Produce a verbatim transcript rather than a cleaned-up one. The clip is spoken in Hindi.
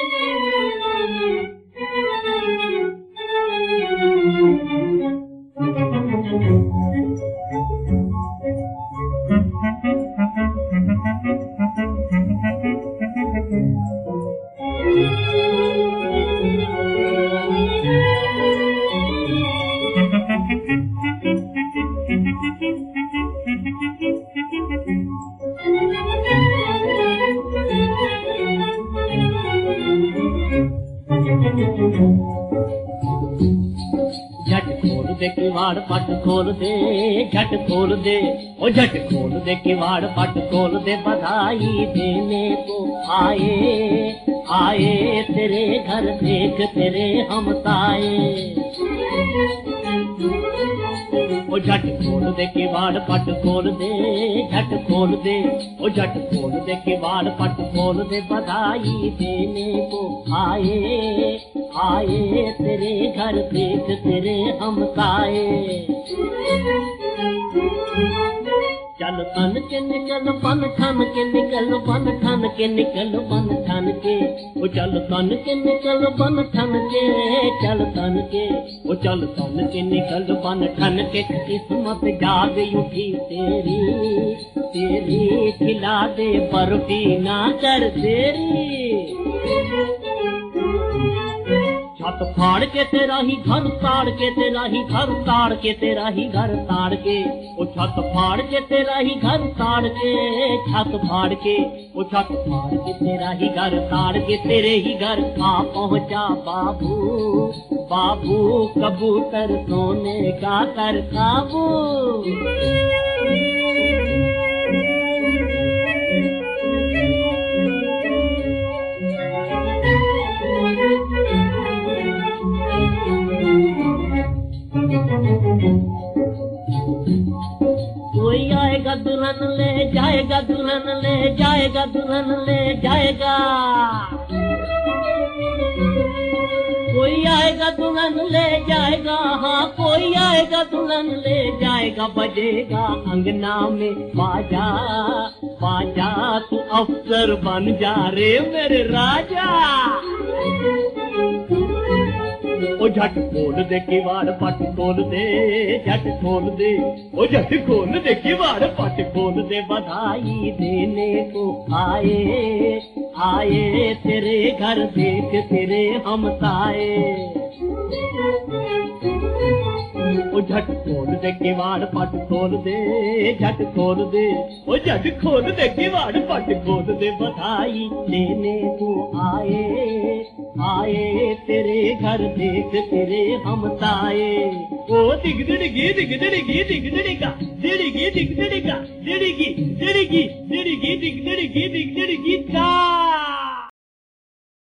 झट खोल दे किवाड़ पट खोल दे, झट खोल दे ओ झट खोल दे किवाड़ पट खोल दे, बधाई देने को आए आए तेरे घर देख तेरे हम ताए। ओ झट खोल दे किवाड़ पट खोल दे, झट खोल दे ओ झट खोल दे किवाड़ पट खोल दे, बधाई देने को आए आए तेरे घर देख तेरे हम ताए। चल तन के निकल बन ठन के निकल बन ठन के निकल बन ठन के, ओ चल तन के निकल बन ठन के, चल तन के ओ चल तन के निकल बन ठन के, किस्मत जाग उठी तेरी तेरी, खिला दे बर्फी ना कर देरी। छत फाड़ के तेरा ही घर ताड़ के, तेरा ही घर ताड़ के, तेरा ही घर ताड़ के ओ छत फाड़ के तेरा ही घर ताड़ के, छत फाड़ के ओ छत फाड़ के तेरा ही घर ताड़ के, तेरे ही घर आ पहुंचा बाबू बाबू, कबूतर सोने का कर काबू। कोई आएगा दुल्हन ले जाएगा, दुल्हन ले जाएगा, दुल्हन ले जाएगा। कोई आएगा दुल्हन ले जाएगा, हाँ कोई आएगा दुल्हन ले जाएगा, बजेगा अंगना में बाजा बाजा, तू अफसर बन जा रे मेरे राजा। ओ झट खोल दे किवाड़ पट खोल दे, झट खोल दे ओ झट खोल दे किवाड़ पट खोल दे, बधाई देने को आए आए तेरे घर देख तेरे हम ताए। ओ झट खोल दे किवाड़ पट खोल दे, झट खोल दे ओ झट खोल दे किवाड़ पट खोल दे, बधाई देने को आए आए तेरे घर देख तेरे हम ताए। ओ दिग दिड़गी दिग दिड़गी दिग दिड़गा दिड़गी दिग दिड़गा दिड़गी दिड़गी दिड़गी दिग दिड़गी दिग दिड़गी।